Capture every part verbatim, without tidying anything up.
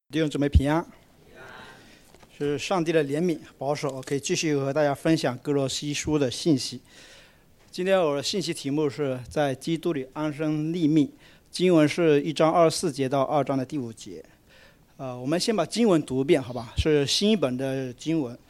弟兄姊妹平安，是上帝的怜悯保守，可以继续和大家分享哥罗西书的信息。今天我的信息题目是在基督里安身立命，经文是一章二十四节到二章的第五节。呃，我们先把经文读一遍，好吧？是新译本的经文。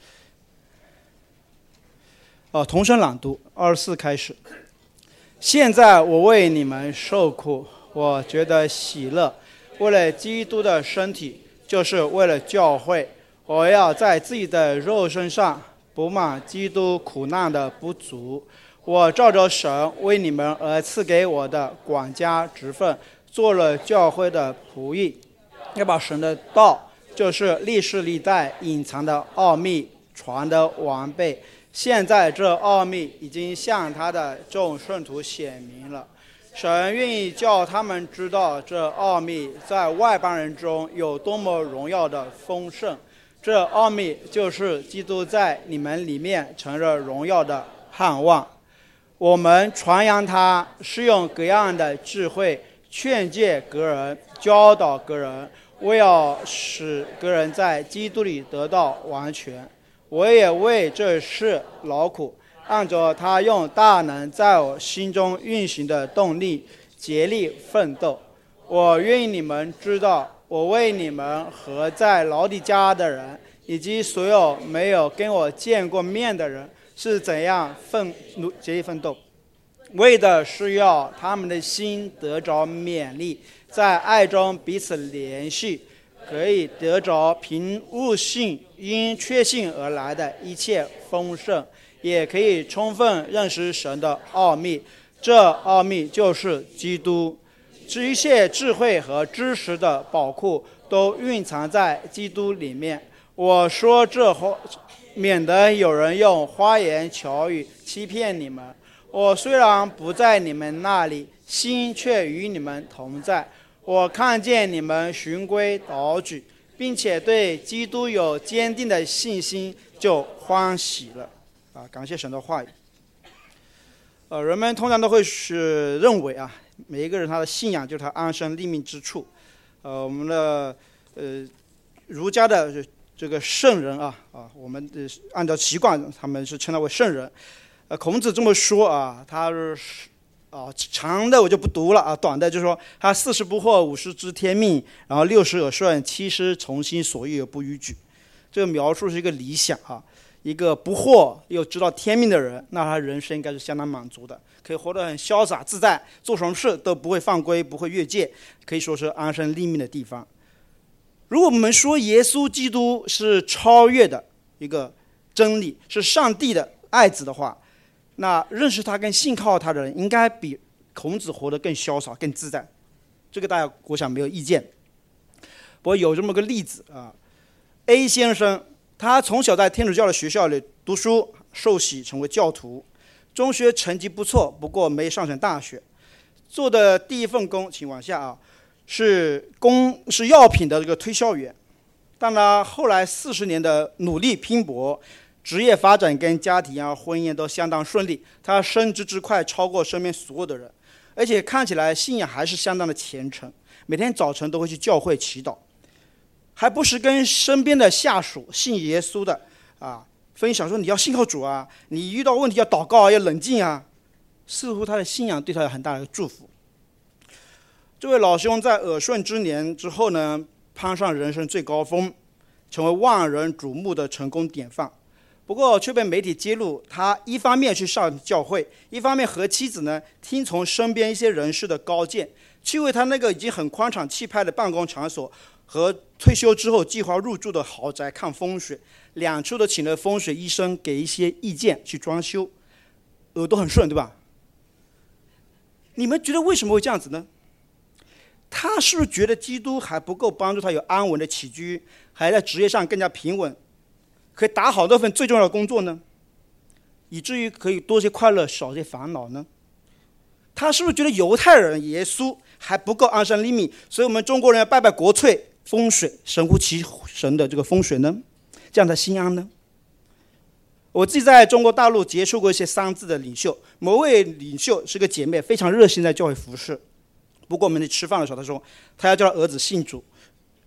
哦，同声朗读，二十四开始。现在我为你们受苦，我觉得喜乐，为了基督的身体，就是为了教会，我要在自己的肉身上补满基督苦难的不足。我照着神为你们而赐给我的管家职分，做了教会的仆役，要把神的道，就是历世历代隐藏的奥秘传得完备。现在这奥秘已经向他的众圣徒显明了。神愿意叫他们知道这奥秘在外邦人中有多么荣耀的丰盛。这奥秘就是基督在你们里面成了荣耀的盼望。我们传扬他，是用各样的智慧劝诫各人，教导各人，为要使各人在基督里得到完全。我也为这事劳苦，按照他用大能在我心中运行的动力竭力奋斗。我愿意你们知道，我为你们和在老底嘉的人，以及所有没有跟我见过面的人，是怎样奋努竭力奋斗，为的是要他们的心得着勉励，在爱中彼此联系，可以得着凭悟性因确信而来的一切丰盛，也可以充分认识神的奥秘。这奥秘就是基督，这一切智慧和知识的宝库都蕴藏在基督里面。我说这话，免得有人用花言巧语欺骗你们。我虽然不在你们那里，心却与你们同在。我看见你们循规蹈矩，并且对基督有坚定的信心，就欢喜了。啊，感谢神的话语。呃，人们通常都会是认为啊，每一个人他的信仰就是他安身立命之处。呃，我们的呃儒家的这个圣人啊啊，我们的按照习惯，他们是称他为圣人。呃，孔子这么说啊，他是。啊，长的我就不读了啊，短的就是说他四十不惑，五十知天命，然后六十耳顺，七十从心所欲而不逾矩。这个描述是一个理想啊，一个不惑又知道天命的人，那他人生应该是相当满足的，可以活得很潇洒自在，做什么事都不会犯规，不会越界，可以说是安身立命的地方。如果我们说耶稣基督是超越的一个真理，是上帝的爱子的话，那认识他跟信靠他的人应该比孔子活得更潇洒更自在，这个大家我想没有意见。不过有这么个例子啊 ，A 先生他从小在天主教的学校里读书，受洗成为教徒，中学成绩不错，不过没上成大学。做的第一份工，请往下啊，是工是药品的这个推销员。但他后来四十年的努力拼搏，职业发展跟家庭啊、婚姻都相当顺利，他升职之快超过身边所有的人，而且看起来信仰还是相当的虔诚，每天早晨都会去教会祈祷，还不时跟身边的下属信耶稣的啊分享说你要信靠主啊，你遇到问题要祷告啊，要冷静啊，似乎他的信仰对他有很大的祝福。这位老兄在耳顺之年之后呢，攀上人生最高峰，成为万人瞩目的成功典范。不过却被媒体揭露，他一方面去上教会，一方面和妻子呢听从身边一些人士的高见，去为他那个已经很宽敞气派的办公场所和退休之后计划入住的豪宅看风水，两处都请了风水医生给一些意见去装修，耳朵很顺，对吧？你们觉得为什么会这样子呢？他是不是觉得基督还不够帮助他有安稳的起居，还在职业上更加平稳，可以打好那份最重要的工作呢？以至于可以多些快乐，少些烦恼呢？他是不是觉得犹太人耶稣还不够安身立命，所以我们中国人要拜拜国粹风水，神乎其神的这个风水呢？这样才心安呢？我自己在中国大陆接触过一些三字的领袖，某位领袖是个姐妹，非常热心在教会服侍。不过我们吃饭的时候，他说他要叫他儿子信主，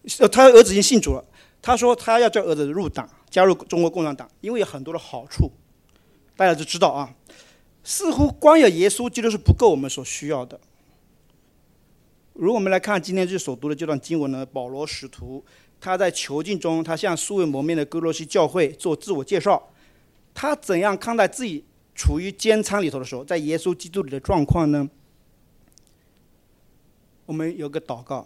他儿子已经信主了，他说他要叫儿子入党，加入中国共产党，因为有很多的好处，大家都知道啊。似乎光有耶稣基督是不够我们所需要的。如果我们来看今天这所读的这段经文呢，保罗使徒他在囚禁中，他向素未谋面的哥罗西教会做自我介绍，他怎样看待自己处于监仓里头的时候，在耶稣基督里的状况呢？我们有个祷告，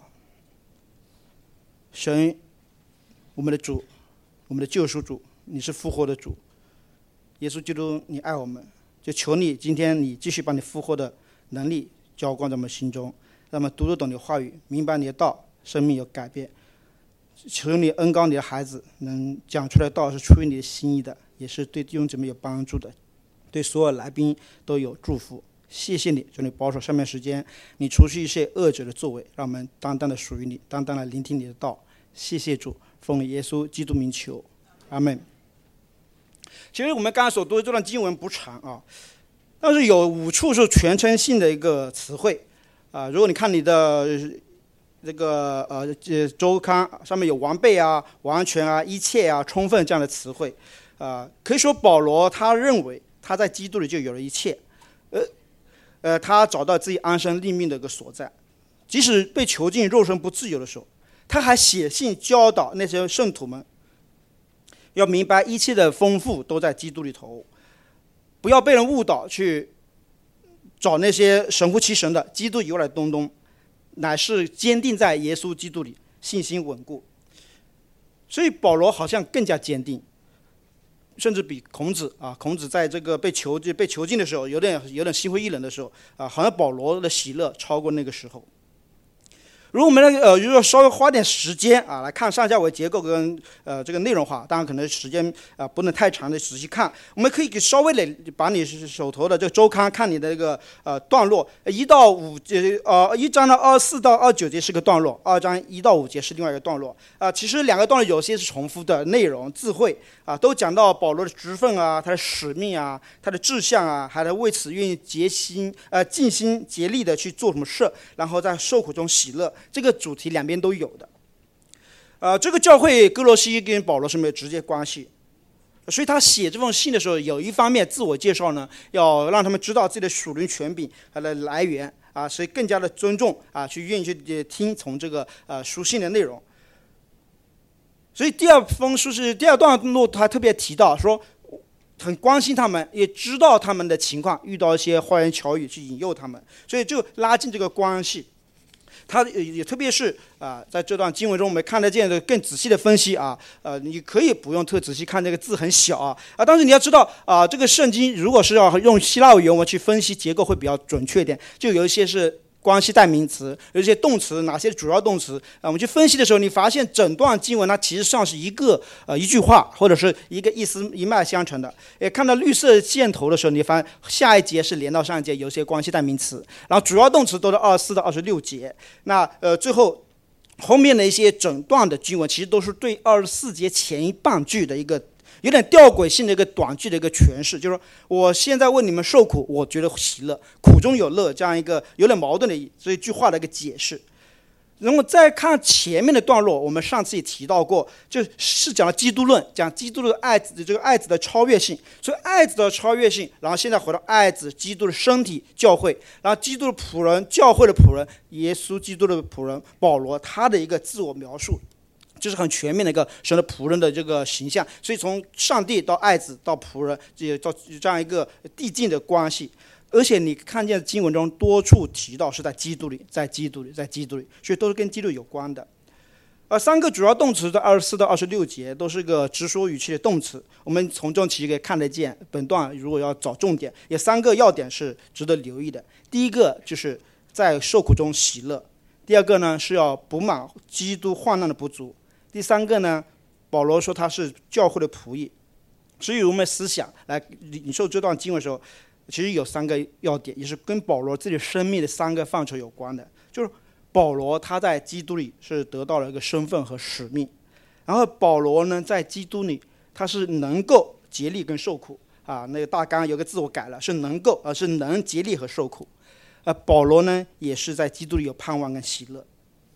神，我们的主，我们的救赎主，你是复活的主，耶稣基督，你爱我们，就求你今天你继续把你复活的能力浇灌在我们心中，让我们读得懂你的话语，明白你的道，生命有改变。求你恩膏你的孩子，能讲出来的道是出于你的心意的，也是对弟兄姊妹有帮助的，对所有来宾都有祝福。谢谢你，求你保守上面时间，你除去一切恶者的作为，让我们单单的属于你，单单的聆听你的道。谢谢主，奉耶稣基督名求，阿们。其实我们刚才所读的这段经文不长啊，但是有五处是全称性的一个词汇啊。如果你看你的这个呃周刊上面有完备啊、完全啊、一切啊、充分这样的词汇啊，可以说保罗他认为他在基督里就有了一切，呃呃，他找到自己安身立命的一个所在，即使被囚禁、肉身不自由的时候，他还写信教导那些圣徒们，要明白一切的丰富都在基督里头，不要被人误导去找那些神乎其神的基督以外的东东，乃是坚定在耶稣基督里，信心稳固。所以保罗好像更加坚定，甚至比孔子啊，孔子在这个被囚被囚禁的时候，有点有点心灰意冷的时候啊，好像保罗的喜乐超过那个时候。如果我们呃，如果稍微花点时间啊，来看上下文结构跟呃这个内容化，当然可能时间啊不能太长的仔细看，我们可以稍微的把你手头的这个周刊看你的这个呃段落，一到五节呃一章的二四到二九节是个段落，二章一到五节是另外一个段落啊、呃。其实两个段落有些是重复的内容，智慧啊都讲到保罗的职分啊，他的使命啊，他的志向啊，还得为此愿意竭心呃尽心竭力的去做什么事，然后在受苦中喜乐。这个主题两边都有的，呃，这个教会哥罗西跟保罗是没有直接关系，所以他写这封信的时候，有一方面自我介绍呢，要让他们知道自己的属灵权柄它的来源啊，所以更加的尊重啊，去愿意去听从这个呃书信的内容。所以第二封书是第二段落，他特别提到说，很关心他们，也知道他们的情况，遇到一些花言巧语去引诱他们，所以就拉近这个关系。他也特别是啊、呃，在这段经文中，我们看得见的更仔细的分析啊，呃，你可以不用特仔细看这个字很小啊啊，但是你要知道啊、呃，这个圣经如果是要用希腊原文去分析结构会比较准确一点，就有一些是关系代名词，有一些动词，哪些主要动词啊？我们去分析的时候，你发现整段经文它其实上是一个呃一句话，或者是一个意思一脉相承的。也看到绿色箭头的时候，你发现下一节是连到上一节，有些关系代名词，然后主要动词都是二十四到二十六节。那呃最后后面的一些整段的经文，其实都是对二十四节前一半句的一个。有点吊诡性的一个短句的一个诠释，就是说我现在为你们受苦，我觉得喜乐，苦中有乐，这样一个有点矛盾的这一句话的一个解释。然后再看前面的段落，我们上次也提到过，就是讲了基督论，讲基督的爱子的这个爱子的超越性，所以爱子的超越性，然后现在回到爱子基督的身体教会，然后基督的仆人教会的仆人耶稣基督的仆人保罗他的一个自我描述。这是很全面的一个神的仆人的这个形象，所以从上帝到爱子到仆人，这到这样一个递进的关系。而且你看见经文中多处提到是在基督里，在基督里，在基督里，所以都是跟基督有关的。而三个主要动词的二十四到二十六节都是个直说语气的动词，我们从中其实可以看得见。本段如果要找重点，有三个要点是值得留意的。第一个就是在受苦中喜乐，第二个呢是要补满基督患难的不足。第三个呢，保罗说他是教会的仆役，所以我们思想来领受这段经文的时候，其实有三个要点，也是跟保罗自己生命的三个范畴有关的。就是保罗他在基督里是得到了一个身份和使命，然后保罗呢在基督里他是能够竭力跟受苦啊，那个大纲有个字我改了，是能够，而、啊、是能竭力和受苦。呃，保罗呢也是在基督里有盼望跟喜乐。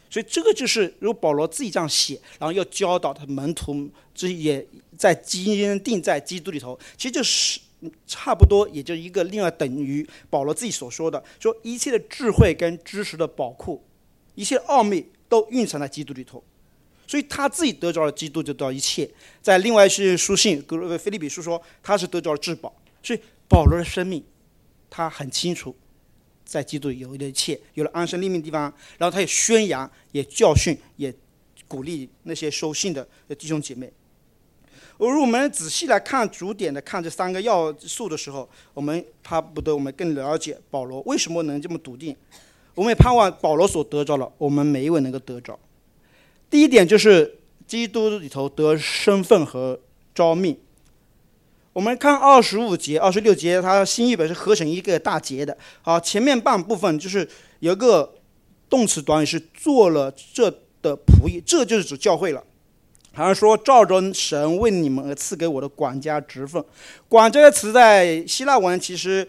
所以这个就是如果保罗自己这样写，然后要教导他门徒，这也在坚定在基督里头，其实就是差不多，也就一个另外等于保罗自己所说的，说一切的智慧跟知识的宝库，一切奥秘都蕴藏在基督里头。所以他自己得着了基督，就得到一切。在另外是书信腓立比书说他是得着了至宝。所以保罗的生命他很清楚在基督里有了一切，有了安身立命的地方，然后他也宣扬，也教训，也鼓励那些收信的弟兄姐妹。而如果我们仔细来看主点的看这三个要素的时候，我们怕不得我们更了解保罗为什么能这么笃定。我们也盼望保罗所得着了，我们每一位能够得着。第一点就是基督里头得身份和召命。我们看二十五节、二十六节，它新译本是合成一个大节的。好，前面半部分就是有一个动词短语是做了这的仆役，这就是指教会了。好像说照着神为你们而赐给我的管家职分。管这个词在希腊文其实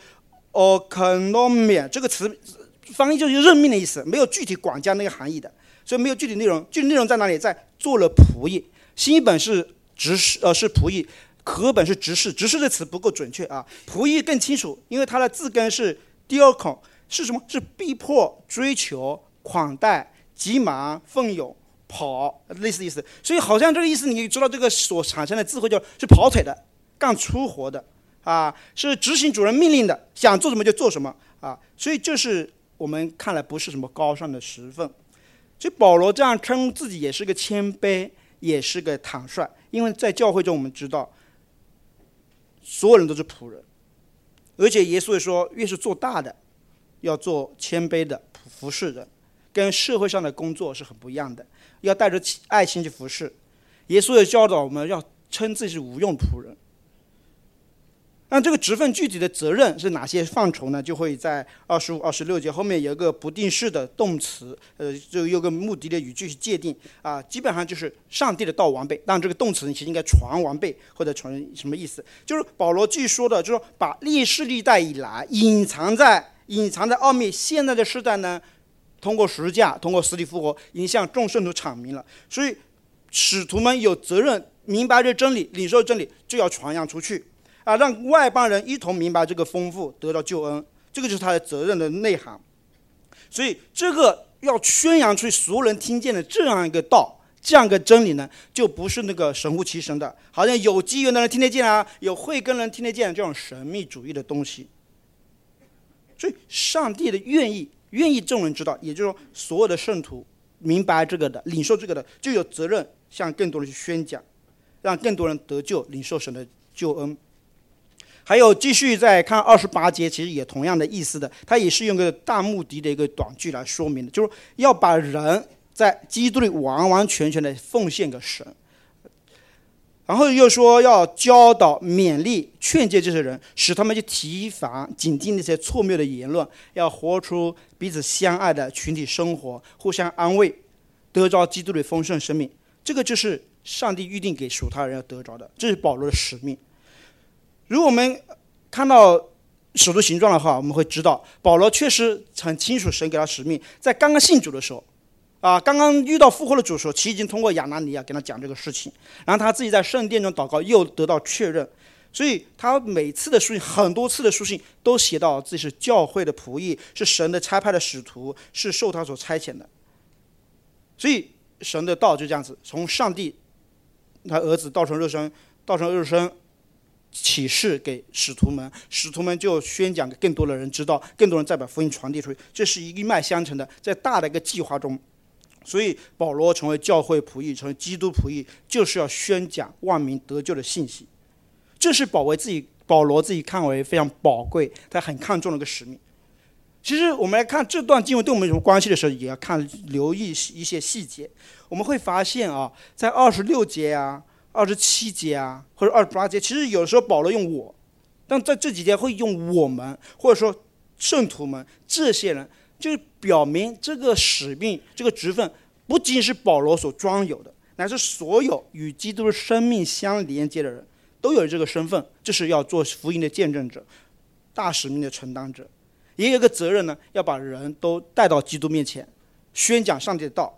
oikonomia 这个词翻译就是任命的意思，没有具体管家那个含义的。所以没有具体内容，具体内容在哪里？在做了仆役。新译本是执事，呃，是仆役；和本是执事。执事这词不够准确啊，仆役更清楚，因为它的字根是 diokon， 是什么？是逼迫、追求、款待、急忙、奋勇、跑，类似意思。所以好像这个意思，你知道这个所产生的智慧，就是跑腿的、干粗活的啊，是执行主人命令的，想做什么就做什么啊。所以这是我们看来不是什么高尚的职分。所以保罗这样称自己也是个谦卑，也是个坦率，因为在教会中我们知道所有人都是仆人，而且耶稣也说越是做大的要做谦卑的服侍人，跟社会上的工作是很不一样的，要带着爱心去服侍。耶稣也教导我们要称自己是无用仆人。那这个职分具体的责任是哪些范畴呢？就会在二十五、二十六节后面有一个不定式的动词，呃，就有个目的的语句去界定啊，基本上就是上帝的道完备。当然，这个动词其实应该传完备或者传什么意思？就是保罗继续说的，就是说把历世历代以来隐藏在隐藏在奥秘，现在的世代呢，通过十字架，通过死里复活，已经向众圣徒阐明了。所以使徒们有责任明白这真理，领受真理，就要传扬出去。啊，让外邦人一同明白这个丰富，得到救恩，这个就是他的责任的内涵。所以，这个要宣扬出去，所有人听见的这样一个道，这样一个真理呢，就不是那个神乎其神的，好像有机缘的人听得见啊，有慧根人听得见这种神秘主义的东西。所以，上帝的愿意，愿意众人知道，也就是说，所有的圣徒明白这个的，领受这个的，就有责任向更多人去宣讲，让更多人得救，领受神的救恩。还有继续再看二十八节，其实也同样的意思的，它也是用个大目的的一个短句来说明的，就是要把人在基督里完完全全的奉献给神。然后又说要教导、勉励、劝诫这些人，使他们去提防、警惕那些错谬的言论，要活出彼此相爱的群体生活，互相安慰，得着基督的丰盛生命。这个就是上帝预定给属他人要得着的，这是保罗的使命。如果我们看到使徒行传的话，我们会知道保罗确实很清楚神给他使命。在刚刚信主的时候啊，刚刚遇到复活的主的时候，其实已经通过亚拿尼亚跟他讲这个事情，然后他自己在圣殿中祷告又得到确认，所以他每次的书信，很多次的书信都写到自己是教会的仆役，是神的差派的使徒，是受他所差遣的。所以神的道就这样子，从上帝他儿子道成肉身，道成肉身启示给使徒们，使徒们就宣讲给更多的人知道，更多人再把福音传递出去，这是一脉相承的，在大的一个计划中。所以保罗成为教会仆役，成为基督仆役，就是要宣讲万民得救的信息。这是保为自己保罗自己看为非常宝贵，他很看重的一个使命。其实我们来看这段经文对我们有什么关系的时候，也要看留意一些细节。我们会发现啊，在二十六节啊、二十七节啊，或者二十八节，其实有的时候保罗用我，但在这几节会用我们，或者说圣徒们这些人，就是表明这个使命、这个职分不仅是保罗所装有的，乃是所有与基督的生命相连接的人都有这个身份，就是要做福音的见证者、大使命的承担者。也有一个责任呢，要把人都带到基督面前，宣讲上帝的道，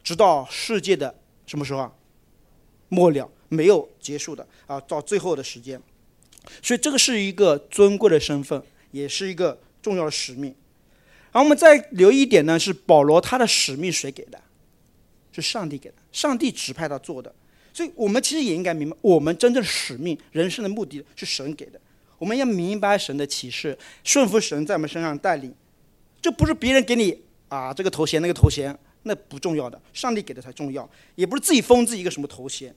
直到世界的什么时候啊？末了，没有结束的啊，到最后的时间。所以这个是一个尊贵的身份，也是一个重要的使命。然后我们再留意一点呢，是保罗他的使命谁给的？是上帝给的，上帝指派他做的。所以我们其实也应该明白，我们真正的使命、人生的目的是神给的。我们要明白神的启示，顺服神在我们身上带领。这不是别人给你啊这个头衔那个头衔，那不重要的，上帝给的才重要。也不是自己封自己一个什么头衔。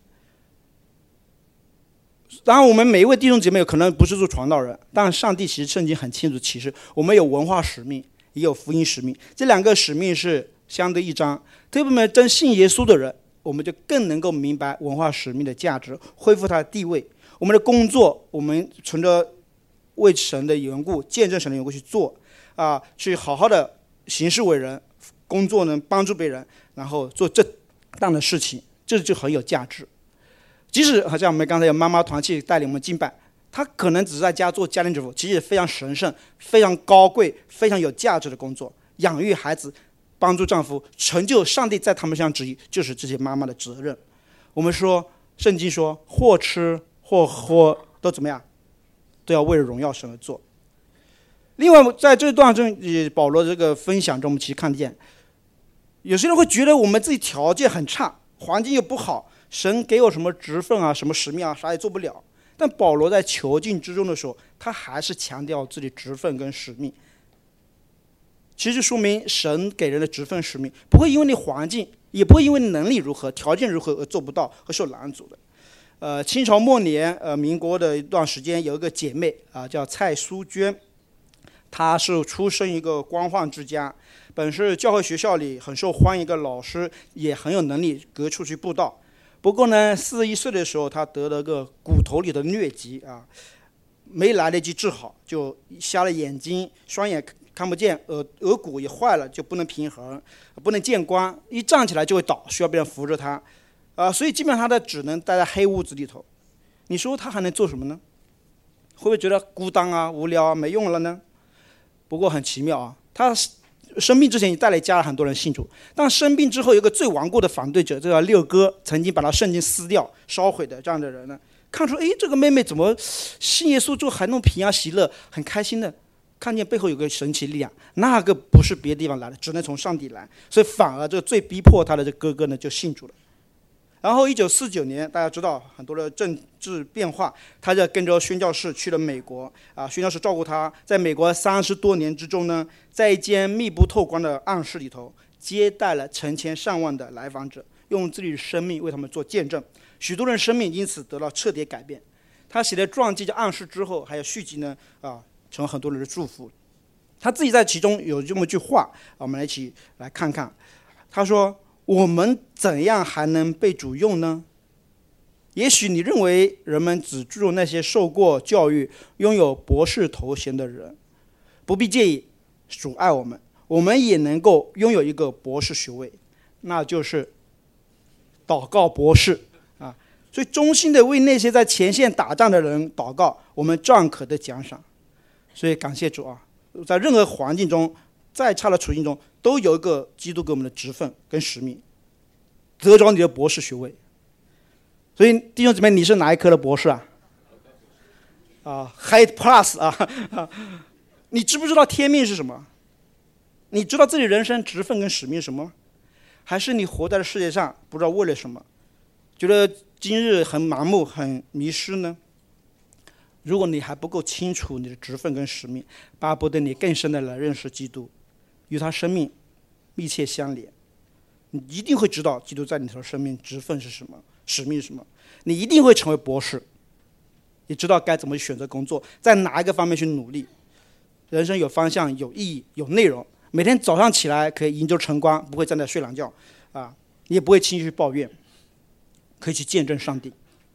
当然我们每一位弟兄姐妹可能不是做传道人，但上帝其实圣经很清楚启示，我们有文化使命，也有福音使命，这两个使命是相对一章。特别我们真信耶稣的人，我们就更能够明白文化使命的价值，恢复它的地位。我们的工作，我们存着为神的缘故、见证神的缘故去做啊，去好好的行事为人，工作呢帮助别人，然后做正当的事情，这就很有价值。即使好像我们刚才有妈妈团契带领我们敬拜，他可能只是在家做家庭主妇，其实非常神圣、非常高贵、非常有价值的工作，养育孩子、帮助丈夫、成就上帝在他们身上旨意，就是这些妈妈的责任。我们说，圣经说，或吃或喝都怎么样，都要为了荣耀神而做。另外，在这段中，保罗这个分享中，我们其实看见，有些人会觉得我们自己条件很差，环境又不好。神给我什么职分啊，什么使命啊，啥也做不了。但保罗在囚禁之中的时候，他还是强调自己职分跟使命。其实说明神给人的职分使命，不会因为你环境，也不会因为你能力如何、条件如何而做不到和受拦阻的。呃，清朝末年，呃，民国的一段时间，有一个姐妹啊、呃，叫蔡淑娟，她是出生一个官宦之家，本是教会学校里很受欢迎一个老师，也很有能力，各处去布道。不过呢，四十一岁的时候，他得了个骨头里的疟疾啊，没来得及治好，就瞎了眼睛，双眼看不见，额额骨也坏了，就不能平衡，不能见光，一站起来就会倒，需要别人扶着他，啊，所以基本上他只能待在黑屋子里头。你说他还能做什么呢？会不会觉得孤单啊、无聊啊、没用了呢？不过很奇妙啊，他生病之前也带来家了很多人信主，但生病之后有个最顽固的反对者，这叫六哥，曾经把他圣经撕掉、烧毁的这样的人呢，看出哎，这个妹妹怎么信耶稣之后还那么平安喜乐、很开心的，看见背后有个神奇力量，那个不是别的地方来的，只能从上帝来，所以反而这个最逼迫他的这哥哥呢就信主了。然后一九四九年，大家知道很多的政治变化，他就跟着宣教士去了美国啊，宣教士照顾他，在美国三十多年之中呢，在一间密不透光的暗室里头，接待了成千上万的来访者，用自己的生命为他们做见证，许多人生命因此得到彻底改变。他写的传记叫《暗示》之后，还有续集呢啊，成为很多人的祝福。他自己在其中有这么一句话，我们一起来看看。他说，我们怎样还能被主用呢？也许你认为人们只注重那些受过教育、拥有博士头衔的人，不必介意，主爱我们，我们也能够拥有一个博士学位，那就是祷告博士啊。所以衷心的为那些在前线打仗的人祷告，我们照可得奖赏。所以感谢主啊，在任何环境中，再差的处境中，都有一个基督给我们的职分跟使命，得着你的博士学位。所以弟兄姊妹，你是哪一科的博士啊？啊 ，High Plus 啊！你知不知道天命是什么？你知道自己人生职分跟使命是什么？还是你活在这世界上不知道为了什么，觉得今日很盲目、很迷失呢？如果你还不够清楚你的职分跟使命，巴不得你更深的来认识基督，与他生命密切相连，你一定会知道基督在你的生命职分是什么，使命是什么。你一定会成为博士，也知道该怎么选择工作，在哪一个方面去努力。人生有方向、有意义、有内容，每天早上起来可以迎着晨光，不会在那睡懒觉啊，你也不会轻易去抱怨，可以去见证上帝。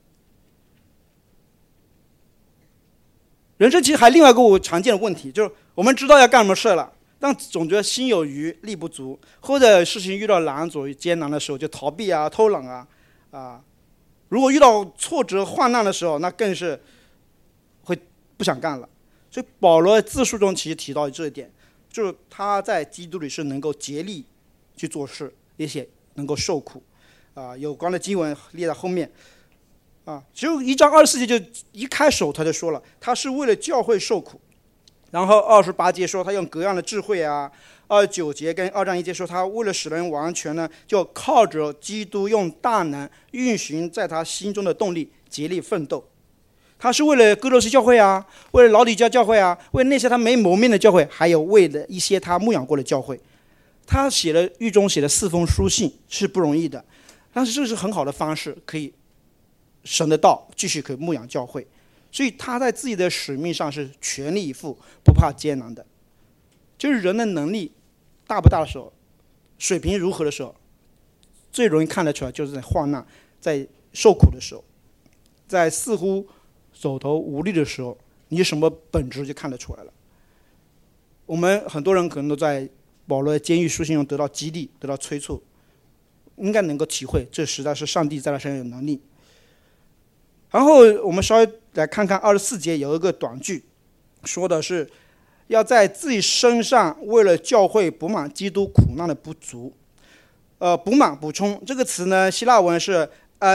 人生其实还另外一个我常见的问题，就是我们知道要干什么事了，但总觉得心有余力不足，或者事情遇到拦阻艰难的时候就逃避啊、偷懒啊啊。如果遇到挫折患难的时候，那更是会不想干了。所以保罗在自述中其实提到这一点，就是他在基督里是能够竭力去做事，也且能够受苦。啊，有关的经文列在后面。啊，只有一章二十四节就一开首他就说了，他是为了教会受苦。然后二十八节说他用各样的智慧啊，二十九节跟二章一节说他为了使人完全呢，就靠着基督用大能运行在他心中的动力，竭力奋斗。他是为了哥罗西教会啊，为了老底嘉教会啊，为那些他没谋面的教会，还有为了一些他牧养过的教会。他写了狱中写了四封书信是不容易的，但是这是很好的方式，可以神的道继续可以牧养教会。所以他在自己的使命上是全力以赴，不怕艰难的。就是人的能力大不大的时候，水平如何的时候，最容易看得出来，就是在患难、在受苦的时候，在似乎走投无力的时候，你什么本质就看得出来了。我们很多人可能都在保罗的监狱书信中得到激励，得到催促，应该能够体会，这实在是上帝在他身上有能力。然后我们稍微来看看二十四节有一个短句，说的是要在自己身上为了教会补满基督苦难的不足。呃，补满补充这个词呢，希腊文是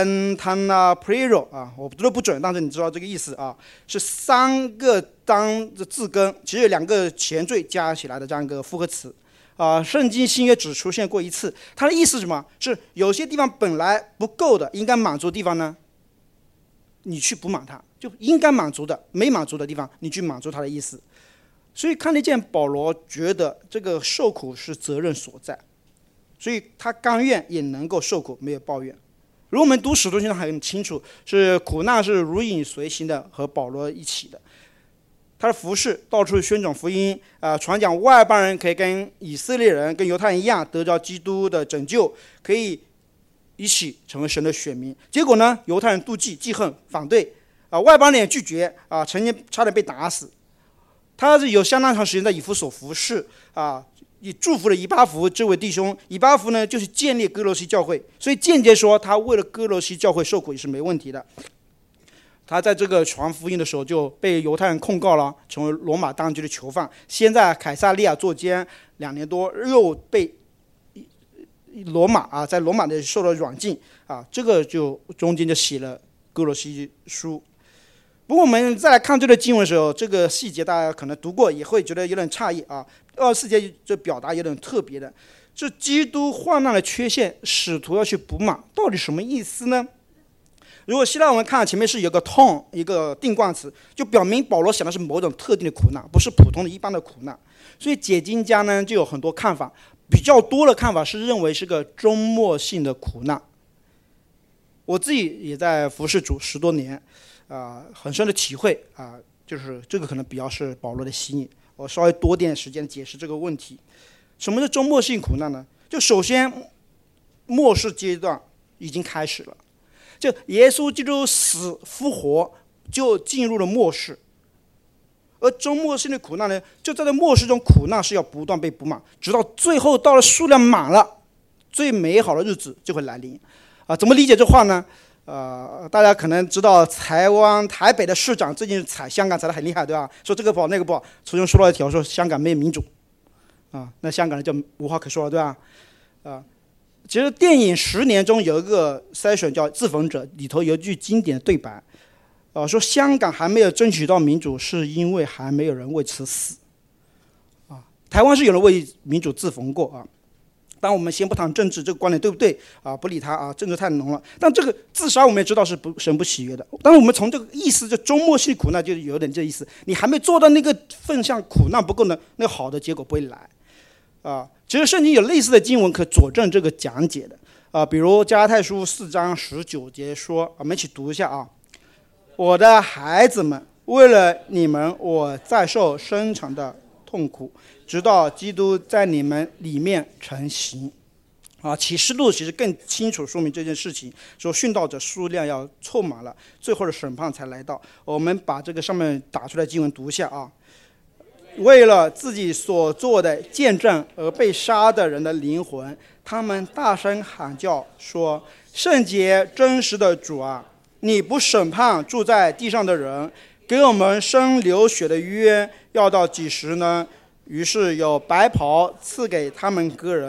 antanapleiro 啊，我读的不准，但是你知道这个意思啊，是三个单的字根，其实有两个前缀加起来的这样一个复合词。啊，圣经新约只出现过一次，它的意思是什么？是有些地方本来不够的，应该满足的地方呢，你去补满它，就应该满足的没满足的地方，你去满足它的意思。所以看得见保罗觉得这个受苦是责任所在，所以他甘愿也能够受苦，没有抱怨。如果我们读使徒行传很清楚，是苦难是如影随形的，和保罗一起的。他的服事到处宣讲福音，啊、呃，传讲外邦人可以跟以色列人、跟犹太人一样得着基督的拯救，可以一起成为神的选民。结果呢，犹太人妒忌、记恨、反对，啊、呃，外邦人也拒绝，啊、呃，曾经差点被打死。他是有相当长时间在以弗所服事，啊、呃，也祝福了以巴弗这位弟兄。以巴弗呢，就是建立哥罗西教会，所以间接说他为了哥罗西教会受苦也是没问题的。他在这个传福音的时候就被犹太人控告了，成为罗马当局的囚犯，先在凯撒利亚坐监两年多，又被罗马啊，在罗马的受到软禁啊，这个就中间就写了哥罗西书。不过我们再来看这个经文的时候，这个细节大家可能读过，也会觉得有点诧异啊。二十四节这表达有点特别的，是基督患难的缺陷，使徒要去补满，到底什么意思呢？如果希腊文看前面是有个 ton 一个定冠词，就表明保罗想的是某种特定的苦难，不是普通的一般的苦难。所以解经家呢就有很多看法，比较多的看法是认为是个终末性的苦难。我自己也在服侍主十多年，啊、呃，很深的体会啊、呃，就是这个可能比较是保罗的吸引。我稍微多点时间解释这个问题。什么是终末性苦难呢？就首先末世阶段已经开始了。就耶稣基督死复活，就进入了末世。而终末性的苦难呢，就在这末世中，苦难是要不断被补满，直到最后到了数量满了，最美好的日子就会来临。啊，怎么理解这话呢？呃，大家可能知道，台湾台北的市长最近踩香港踩得很厉害，对吧？说这个不好那个不好，其中说了一条，说香港没有民主，啊，那香港人就无话可说了，对吧？啊。其实电影《十年》中有一个筛选叫《自焚者》，里头有一句经典的对白，呃，说香港还没有争取到民主，是因为还没有人为此死。啊，台湾是有人为民主自焚过啊。当我们先不谈政治这个观点对不对啊，不理他啊，政治太浓了。但这个自杀我们也知道是不神不喜悦的。但是我们从这个意思，就终末性苦难就有点这意思，你还没做到那个份上，苦难不够呢，那个好的结果不会来。啊，其实圣经有类似的经文可佐证这个讲解的啊，比如加拉太书四章十九节说，我们一起读一下啊。我的孩子们，为了你们，我再受深长的痛苦，直到基督在你们里面成形。啊，启示录其实更清楚说明这件事情，说殉道者数量要凑满了，最后的审判才来到。我们把这个上面打出来经文读一下啊。为了自己所做的见证而被杀的人的灵魂，他们大声喊叫说：圣洁真实的主啊，你不审判住在地上的人，给我们生流血的约要到几时呢？于是有白袍赐给他们个人，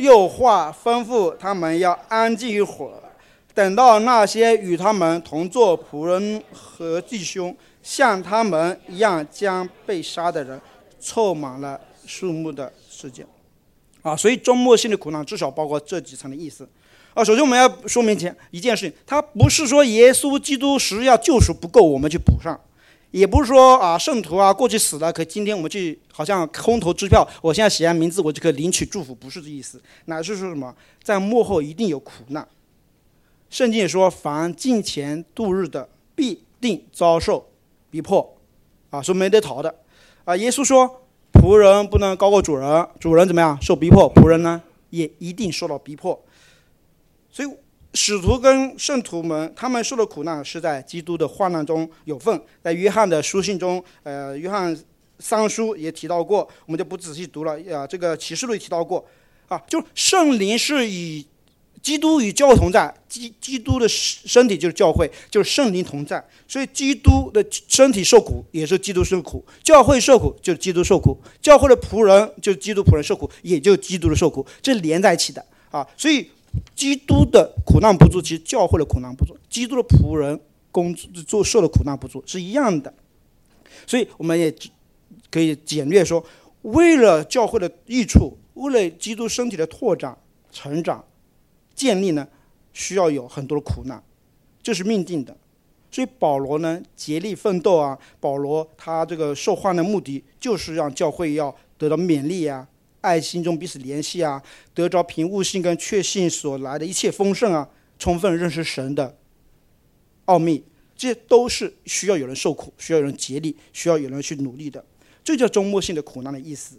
又话吩咐他们要安静一会儿，等到那些与他们同做仆人和弟兄像他们一样将被杀的人凑满了树木的世界。啊，所以终末性的苦难至少包括这几层的意思。啊，首先我们要说明前一件事情，它不是说耶稣基督十字架救赎不够我们去补上，也不是说啊圣徒啊过去死了，可今天我们去好像空头支票，我现在写下名字我就可以领取祝福，不是这意思，乃是说什么，在末后一定有苦难。圣经也说，凡敬虔度日的必定遭受逼迫，啊，说没得逃的。啊，耶稣说仆人不能高过主人，主人怎么样受逼迫，仆人呢也一定受到逼迫。所以使徒跟圣徒们他们受的苦难是在基督的患难中有份。在约翰的书信中，呃，约翰三书也提到过，我们就不仔细读了。啊，这个启示录也提到过，啊，就圣灵是以基督与教会同在，基基督的身体就是教会，就是圣灵同在。所以基督的身体受苦，也是基督受苦；教会受苦，就是基督受苦；教会的仆人就是基督仆人受苦，也就是基督的受苦，这是连在一起的啊。所以基督的苦难不足，其实教会的苦难不足，基督的仆人工作受的苦难不足是一样的。所以我们也可以简略说，为了教会的益处，为了基督身体的拓展、成长、建立呢，需要有很多的苦难，这是命定的。所以保罗呢竭力奋斗啊，保罗他这个受患的目的就是让教会要得到勉励啊，爱心中彼此联系啊，得着凭悟性跟确信所来的一切丰盛啊，充分认识神的奥秘，这都是需要有人受苦，需要有人竭力，需要有人去努力的，这叫终末性的苦难的意思。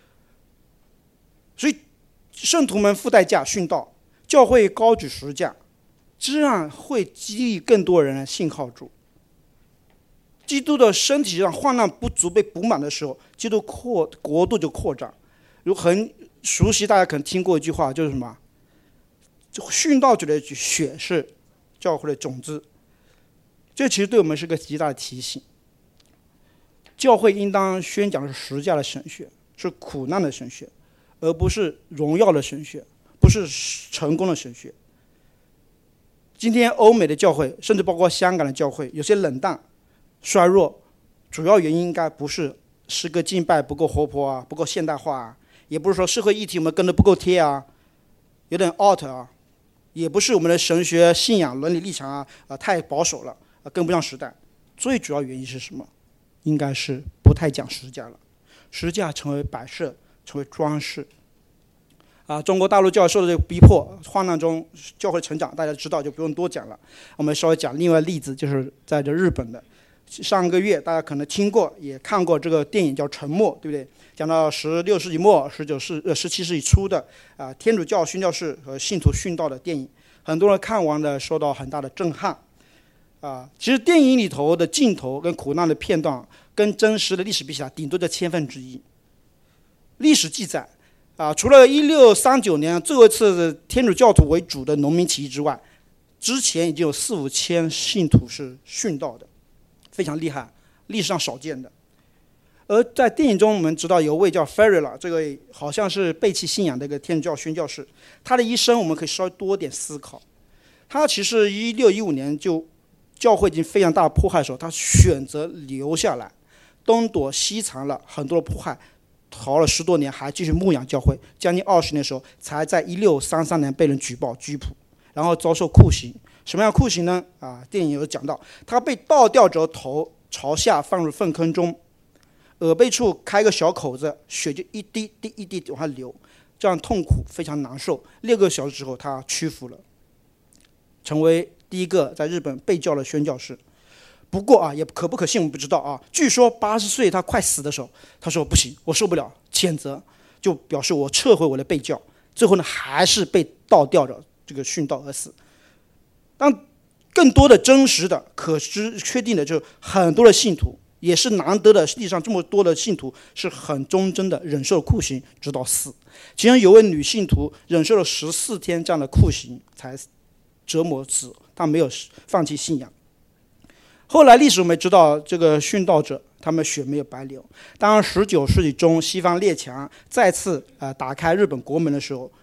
所以圣徒们付代价殉道，教会高举十字架，这样会激励更多人信靠主。基督的身体上患难不足被补满的时候，基督扩国度就扩张。如很熟悉，大家可能听过一句话，就是什么？殉道者的血是教会的种子。这其实对我们是个极大的提醒。教会应当宣讲的是十字架的神学，是苦难的神学，而不是荣耀的神学，不是成功的神学。今天欧美的教会，甚至包括香港的教会，有些冷淡、衰弱，主要原因应该不是诗歌敬拜不够活泼啊，不够现代化啊，也不是说社会议题我们跟得不够贴啊，有点 out 啊，也不是我们的神学信仰伦理立场啊，呃、太保守了，呃、跟不上时代。最主要原因是什么？应该是不太讲十字架了，十字架成为摆设，成为装饰。啊，中国大陆教会受的这个逼迫患难中教会成长，大家知道就不用多讲了。我们稍微讲另外例子，就是在这日本的。上个月大家可能听过也看过这个电影叫《沉默》，对不对？讲到十六世纪末十九世呃十七世纪初的啊天主教宣教士和信徒殉道的电影，很多人看完了受到很大的震撼。啊，其实电影里头的镜头跟苦难的片段跟真实的历史比起来，顶多在千分之一。历史记载啊，除了一六三九年最后一次天主教徒为主的农民起义之外，之前已经有四五千信徒是殉道的，非常厉害，历史上少见的。而在电影中，我们知道有位叫 Ferrella， 这个好像是背弃信仰的一个天主教宣教士，他的一生我们可以稍微多点思考。他其实一六一五年就教会已经非常大的迫害的时候，他选择留下来，东躲西藏了很多的迫害，逃了十多年，还继续牧养教会，将近二十年的时候，才在一六三三年被人举报拘捕，然后遭受酷刑。什么样的酷刑呢？啊，电影有讲到，他被倒吊着头朝下放入粪坑中，耳背处开个小口子，血就一滴滴一滴往下流，这样痛苦非常难受。六个小时之后，他屈服了，成为第一个在日本被教的宣教士。不过啊，也可不可信我们不知道啊。据说八十岁他快死的时候，他说不行，我受不了谴责，就表示我撤回我的被教。最后呢，还是被倒吊着这个殉道而死。但更多的真实的、可知确定的，就是很多的信徒，也是难得的，世界上这么多的信徒是很忠贞的，忍受酷刑直到死。其中有位女信徒忍受了十四天这样的酷刑才折磨死，她没有放弃信仰。后来历史我们知道，这个殉道者他们血没有白流。当十九世纪中西方列强再次呃打开日本国门的时候，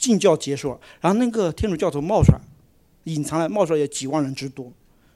禁教结束了，然后那个天主教徒冒出来，隐藏了冒出来有几万人之多。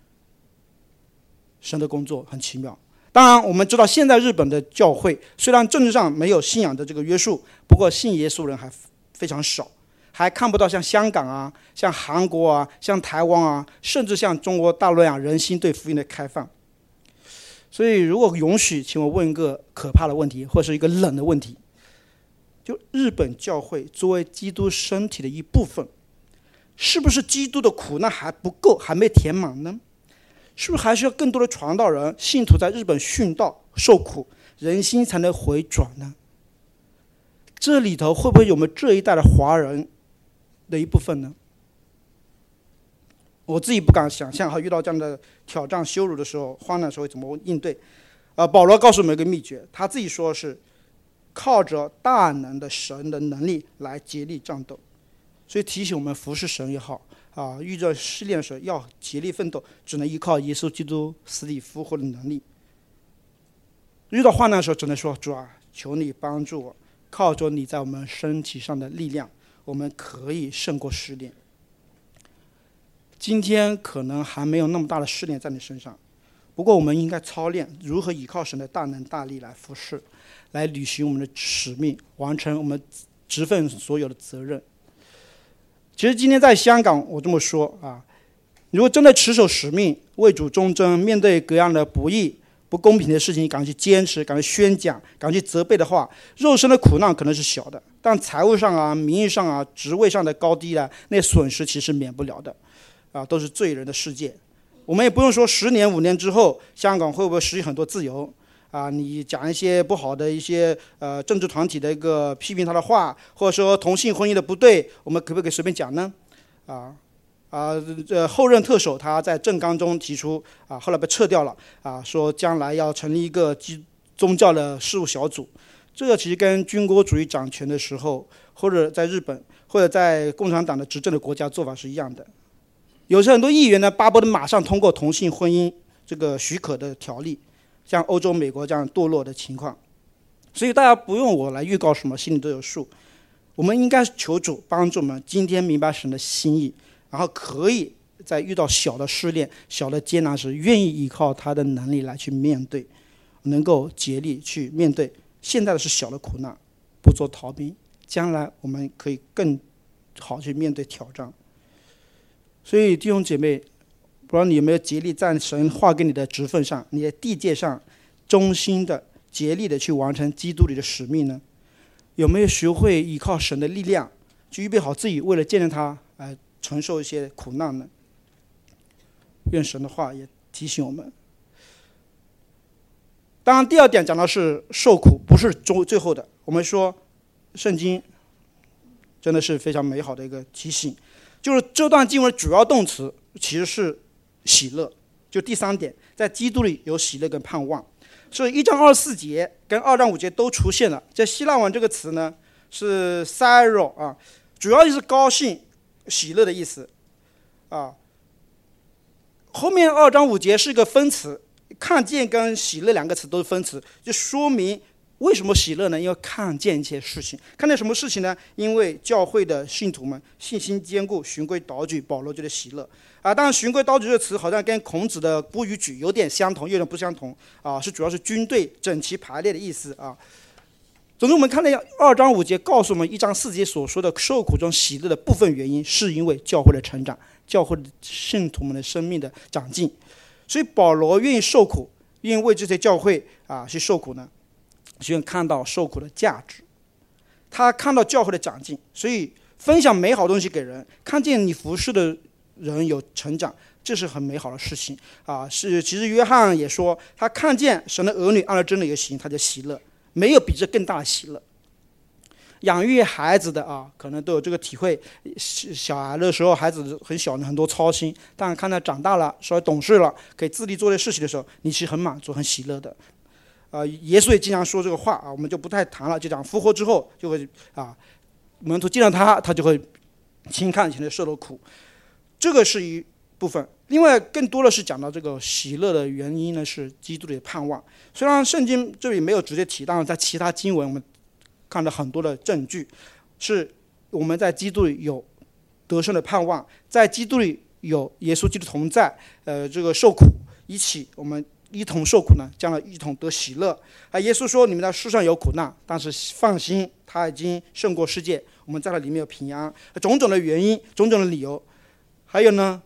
神的工作很奇妙。当然我们知道现在日本的教会虽然政治上没有信仰的这个约束，不过信耶稣人还非常少，还看不到像香港啊、像韩国啊、像台湾啊，甚至像中国大陆一样人心对福音的开放。所以如果允许，请我问一个可怕的问题，或是一个冷的问题，就日本教会作为基督身体的一部分，是不是基督的苦难还不够，还没填满呢？是不是还需要更多的传道人、信徒在日本殉道受苦，人心才能回转呢？这里头会不会有我们这一代的华人的一部分呢？我自己不敢想象，遇到这样的挑战、羞辱的时候、患难的时候怎么应对。呃，保罗告诉我们一个秘诀，他自己说是靠着大能的神的能力来竭力战斗，所以提醒我们服侍神也好啊，遇着试炼时要竭力奋斗，只能依靠耶稣基督死里复活的能力。遇到患难的时候，只能说主啊，求你帮助我，靠着你在我们身体上的力量，我们可以胜过试炼。今天可能还没有那么大的试炼在你身上，不过我们应该操练如何依靠神的大能大力来服侍，来履行我们的使命，完成我们职分所有的责任。其实今天在香港，我这么说啊，如果真的持守使命，为主忠贞，面对各样的不义、不公平的事情，敢去坚持，敢去宣讲，敢去责备的话，肉身的苦难可能是小的，但财务上啊、名誉上啊、职位上的高低啊，那损失其实免不了的，啊，都是罪人的世界。我们也不用说十年、五年之后，香港会不会失去很多自由？啊，你讲一些不好的一些呃政治团体的一个批评他的话，或者说同性婚姻的不对，我们可不可以随便讲呢？啊啊，这后任特首他在政纲中提出啊，后来被撤掉了啊，说将来要成立一个基宗教的事务小组。这个其实跟军国主义掌权的时候，或者在日本，或者在共产党的执政的国家做法是一样的。有时很多议员呢，巴不得马上通过同性婚姻这个许可的条例。像欧洲、美国这样堕落的情况，所以大家不用我来预告什么，心里都有数。我们应该求主帮助我们，今天明白神的心意，然后可以在遇到小的试炼、小的艰难时，愿意依靠他的能力来去面对，能够竭力去面对。现在的是小的苦难，不做逃兵，将来我们可以更好去面对挑战。所以弟兄姐妹，不知道你有没有竭力在神划给你的职分上、你的地界上，忠心的、竭力的去完成基督里的使命呢？有没有学会依靠神的力量，去预备好自己，为了见证他，来承受一些苦难呢？愿神的话也提醒我们。当然，第二点讲的是受苦，不是最后的。我们说，圣经真的是非常美好的一个提醒，就是这段经文主要动词其实是喜乐，就第三点，在基督里有喜乐跟盼望。所以一章二十四节跟二章五节都出现了。在希腊文这个词呢是 syro 啊，主要就是高兴、喜乐的意思啊。后面二章五节是一个分词，看见跟喜乐两个词都是分词，就说明为什么喜乐呢？因为看见一些事情。看见什么事情呢？因为教会的信徒们信心坚固，循规蹈矩，保罗觉得喜乐啊。当然循规蹈矩这个词好像跟孔子的不逾矩有点相同，有点不相同啊，是主要是军队整齐排列的意思啊。总之我们看到二章五节告诉我们一章四节所说的受苦中喜乐的部分原因，是因为教会的成长，教会的信徒们的生命的长进。所以保罗愿意受苦，愿意为这些教会啊去受苦呢，希望看到受苦的价值，他看到教会的长进，所以分享美好的东西给人，看见你服侍的人有成长，这是很美好的事情啊。是，其实约翰也说，他看见神的儿女按照真理而行，他就喜乐，没有比这更大的喜乐。养育孩子的啊，可能都有这个体会。小孩的时候，孩子很小，很多操心，但看他长大了，稍微懂事了，可以自立做这事情的时候，你是很满足、很喜乐的。呃，耶稣也经常说这个话啊，我们就不太谈了，就讲复活之后就会啊，门徒见到他，他就会轻看以前的受的苦，这个是一部分。另外，更多的是讲到这个喜乐的原因呢，是基督的盼望。虽然圣经这里没有直接提，但是在其他经文我们看到很多的证据，是我们在基督里有得胜的盼望，在基督里有耶稣基督同在，呃，这个受苦一起，我们一同受苦呢，将来一同得喜乐。啊，耶稣说：“你们在世上有苦难，但是放心，他已经胜过世界。我们在那里面有平安。”种种的原因，种种的理由，还有呢，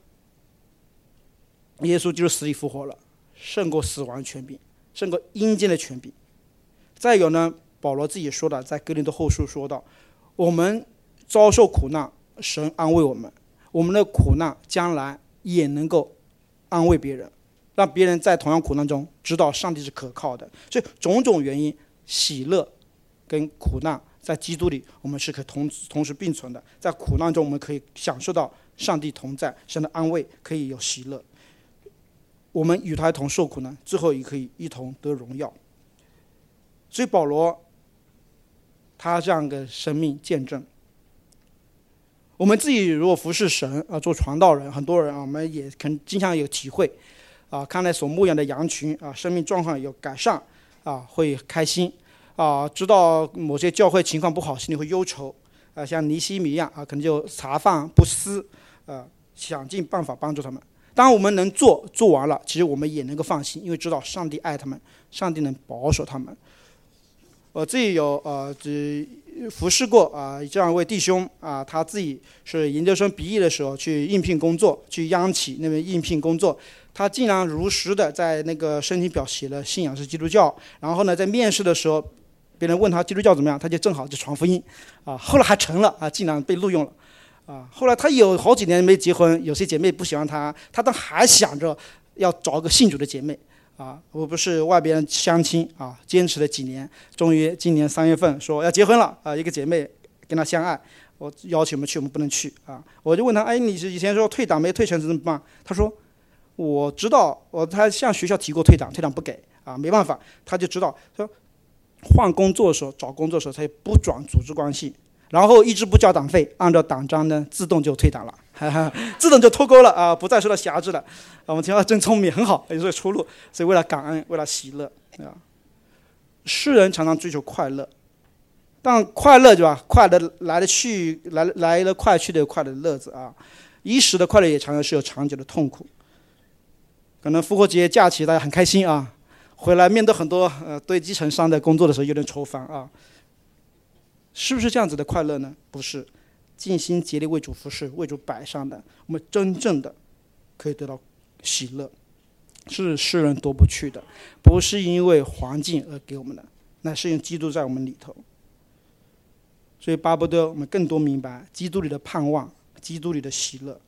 耶稣就是死里复活了，胜过死亡权柄，胜过阴间的权柄。再有呢，保罗自己说的，在哥林多后书说到，我们遭受苦难，神安慰我们，我们的苦难将来也能够安慰别人，让别人在同样苦难中知道上帝是可靠的。所以种种原因，喜乐跟苦难在基督里我们是可以同同时并存的。在苦难中我们可以享受到上帝同在，神的安慰，可以有喜乐。我们与他一同受苦呢，最后也可以一同得荣耀。所以保罗他这样的生命见证，我们自己如果服侍神啊，做传道人，很多人啊，我们也可能经常有体会啊，看来所牧养的羊群啊，生命状况有改善啊，会开心啊；知道某些教会情况不好，心里会忧愁啊。像尼西米一样啊，可能就茶饭不思啊，想尽办法帮助他们。当然我们能做做完了，其实我们也能够放心，因为知道上帝爱他们，上帝能保守他们。我自己有呃服侍过啊这样一位弟兄啊，他自己是研究生毕业的时候去应聘工作，去央企那边应聘工作，他竟然如实的在那个申请表写了信仰是基督教，然后呢在面试的时候，别人问他基督教怎么样，他就正好就传福音啊，后来还成了啊，竟然被录用了啊。后来他有好几年没结婚，有些姐妹不喜欢他，他都还想着要找个信主的姐妹。啊，我不是外边相亲啊，坚持了几年，终于今年三月份说要结婚了啊，一个姐妹跟他相爱，我邀请我们去，我们不能去啊。我就问他，哎，你是以前说退档没退成怎么办？他说，我知道，我他向学校提过退档，退档不给啊，没办法，他就知道说换工作的时候，找工作的时候，他也不转组织关系，然后一直不交党费，按照党章呢，自动就退档了。哈哈，自动就脱钩了啊，不再受到辖制了。啊、我们听到真聪明，很好，有这个出路。所以为了感恩，为了喜乐啊，世人常常追求快乐，但快乐对吧？快的来的去，来来的快去的快的乐子啊，一时的快乐也常常是有长久的痛苦。可能复活节假期大家很开心啊，回来面对很多呃堆积成山的工作的时候有点愁烦啊，是不是这样子的快乐呢？不是。尽心竭力为主服事，为主摆上的，我们真正的可以得到喜乐，是世人夺不去的，不是因为环境而给我们的，乃是因基督在我们里头。所以巴不得我们更多明白基督里的盼望，基督里的喜乐。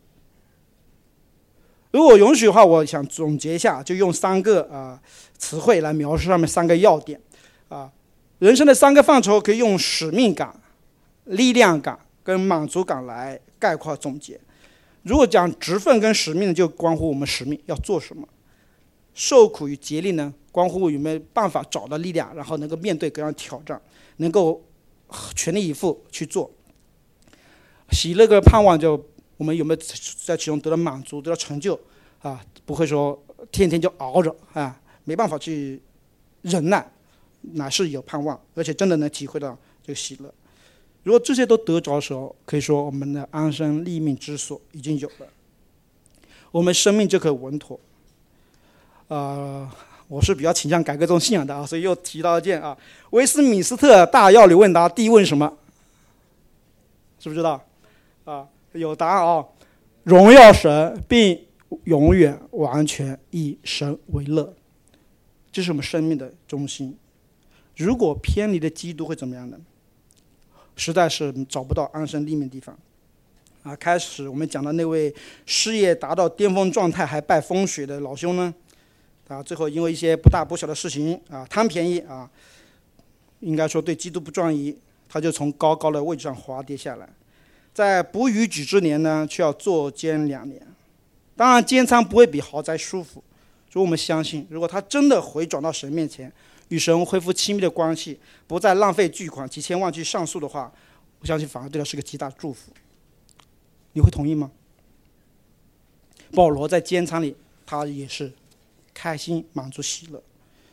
如果允许的话，我想总结一下，就用三个啊、呃、词汇来描述上面三个要点啊。人生的三个范畴可以用使命感、力量感跟满足感来概括总结。如果讲职分跟使命，就关乎我们使命要做什么；受苦与竭力呢，关乎有没有办法找到力量，然后能够面对各样挑战，能够全力以赴去做。喜乐跟盼望，就我们有没有在其中得到满足，得到成就啊？不会说天天就熬着啊，没办法去忍耐，乃是有盼望，而且真的能体会到这个喜乐。如果这些都得着的时候，可以说我们的安身立命之所已经有了，我们生命就可以稳妥。呃，我是比较倾向改革宗信仰的啊，所以又提到一件啊，威斯敏斯特大要理问答第一问什么？知不知道？啊，有答案啊，荣耀神，并永远完全以神为乐，这是我们生命的中心。如果偏离了基督会怎么样呢？实在是找不到安身立命的地方啊！开始我们讲的那位事业达到巅峰状态还拜风水的老兄呢，啊，最后因为一些不大不小的事情啊，贪便宜啊，应该说对基督不专一，他就从高高的位置上滑跌下来，在不逾矩之年呢，却要坐监两年。当然，监仓不会比豪宅舒服，所以我们相信，如果他真的回转到神面前，与神恢复亲密的关系，不再浪费巨款几千万去上诉的话，我相信反而对他是个极大祝福。你会同意吗？保罗在监仓里，他也是开心、满足、喜乐。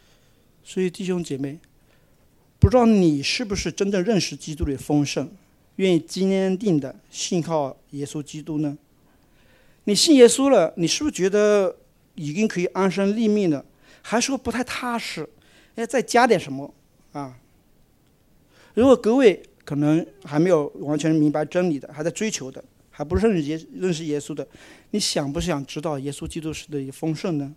所以弟兄姐妹，不知道你是不是真正认识基督的丰盛， 愿意坚定的信靠耶稣基督呢？你信耶稣了，你是不是觉得已经可以安身立命了？还说不太踏实？哎，再加点什么啊？如果各位可能还没有完全明白真理的，还在追求的，还不认识耶认识耶稣的，你想不想知道耶稣基督是的丰盛呢？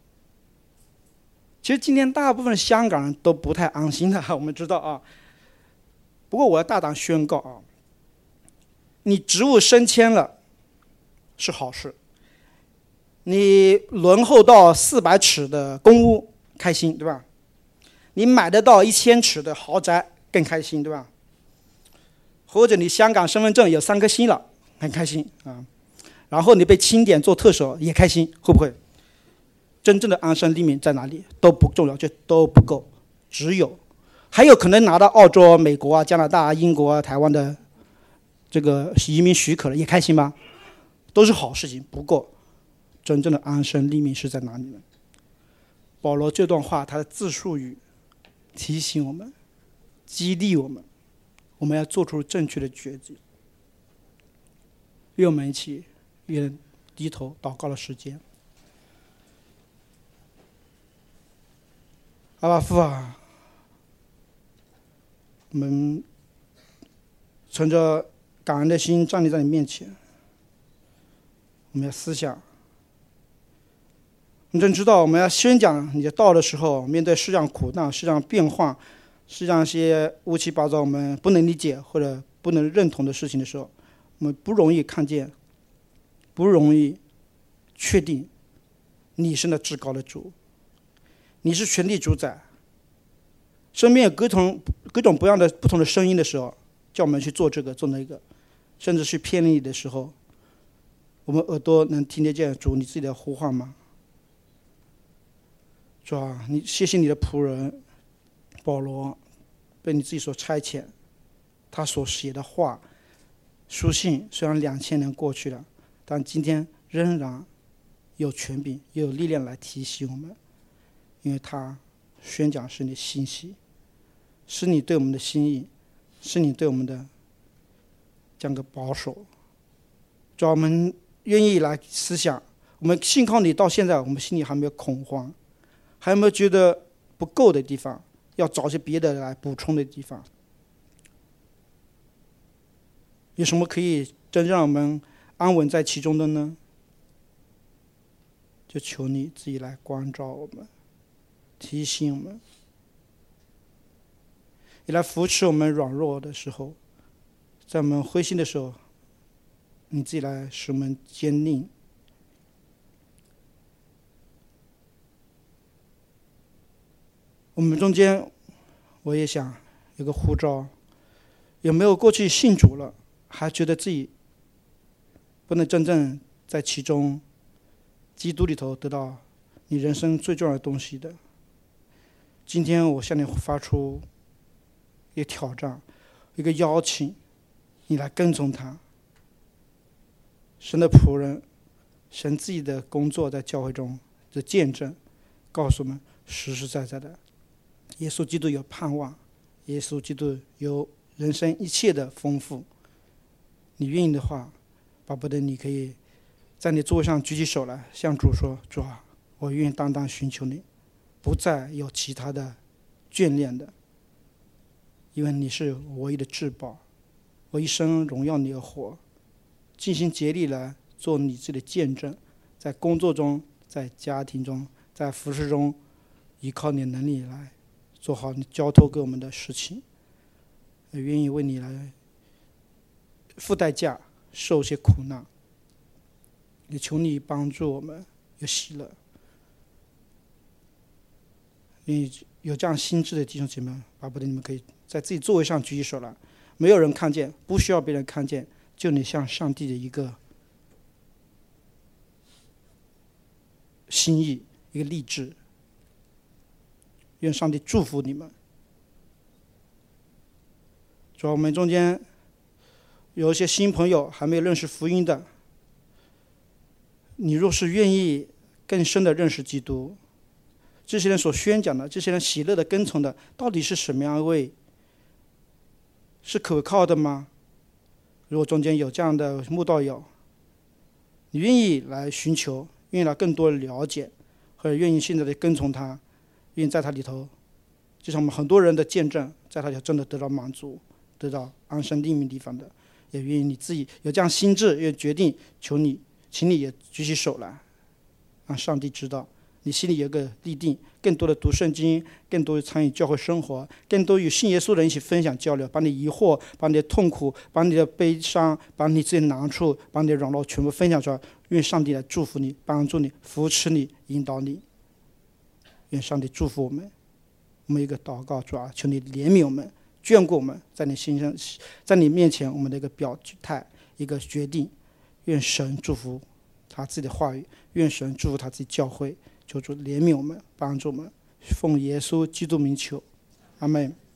其实今天大部分香港人都不太安心的，我们知道啊。不过我要大胆宣告啊，你职务升迁了是好事，你轮候到四百尺的公屋开心，对吧？你买得到一千尺的豪宅更开心，对吧？或者你香港身份证有三颗星了，很开心啊。然后你被钦点做特首也开心，会不会？真正的安身立命在哪里？都不重要，这都不够。只有还有可能拿到澳洲、美国啊、加拿大、英国啊、台湾的这个移民许可了，也开心吗？都是好事情。不过，真正的安身立命是在哪里呢？保罗这段话他的自述语提醒我们，激励我们，我们要做出正确的抉择。愿我们一起愿低头祷告的时间。阿爸父啊，我们存着感恩的心站立在你面前，我们要思想，我们真知道我们要宣讲你的道的时候，面对世上苦难、世上变化、世上一些乌七八糟我们不能理解或者不能认同的事情的时候，我们不容易看见，不容易确定你是那至高的主，你是全地主宰。身边有各种各种不一样的不同的声音的时候，叫我们去做这个做那个，甚至去偏离你的时候，我们耳朵能听得见主你自己的呼唤吗？主啊，你谢谢你的仆人保罗被你自己所差遣，他所写的话书信虽然两千年过去了，但今天仍然有权柄也有力量来提醒我们，因为他宣讲是你的信息，是你对我们的心意，是你对我们的这样个保守。主要我们愿意来思想，我们信靠你到现在，我们心里还没有恐慌，还有没有觉得不够的地方，要找些别的来补充的地方？有什么可以真让我们安稳在其中的呢？就求你自己来关照我们，提醒我们，也来扶持我们软弱的时候，在我们灰心的时候，你自己来使我们坚定。我们中间，我也想有个呼召，有没有过去信主了，还觉得自己不能真正在其中基督里头得到你人生最重要的东西的？今天我向你发出一个挑战，一个邀请，你来跟从他。神的仆人，神自己的工作在教会中的见证，告诉我们实实在在的，耶稣基督有盼望，耶稣基督有人生一切的丰富。你愿意的话，巴不得你可以在你座位上举起手来，向主说：主啊，我愿意单单寻求你，不再有其他的眷恋的，因为你是我唯一的至宝，我一生荣耀你而活，尽心竭力来做你自己的见证，在工作中，在家庭中，在服事中，依靠你的能力来做好你交托给我们的事情，也愿意为你来付代价，受些苦难，也求你帮助我们有喜乐。你有这样心智的弟兄姐妹，巴不得你们可以在自己座位上举起手来，没有人看见，不需要别人看见，就你向上帝的一个心意，一个励志。愿上帝祝福你们。主要我们中间有一些新朋友还没有认识福音的，你若是愿意更深的认识基督，这些人所宣讲的，这些人喜乐的跟从的，到底是什么样一位？是可靠的吗？ 如果中间有这样的慕道友，你愿意来寻求，愿意来更多的了解，或者愿意现在的跟从他，愿意在他里头，就像我们很多人的见证，在他里头真的得到满足，得到安身立命地方的，也愿意你自己有这样心智，愿决定，求你，请你也举起手来，让上帝知道你心里有个立定，更多的读圣经，更多的参与教会生活，更多与信耶稣的人一起分享交流，把你疑惑，把你的痛苦，把你的悲伤，把你自己的难处，把你的软弱全部分享出来。愿上帝来祝福你，帮助你，扶持你，引导你。愿上帝祝福我们。我们一个祷告，主啊，求你怜悯我们，眷顾我们，在你心上，在你面前我们的一个表态，一个决定。愿神祝福他自己的话语，愿神祝福他自己教会。求主怜悯我们，帮助我们，奉耶稣基督名求，阿们。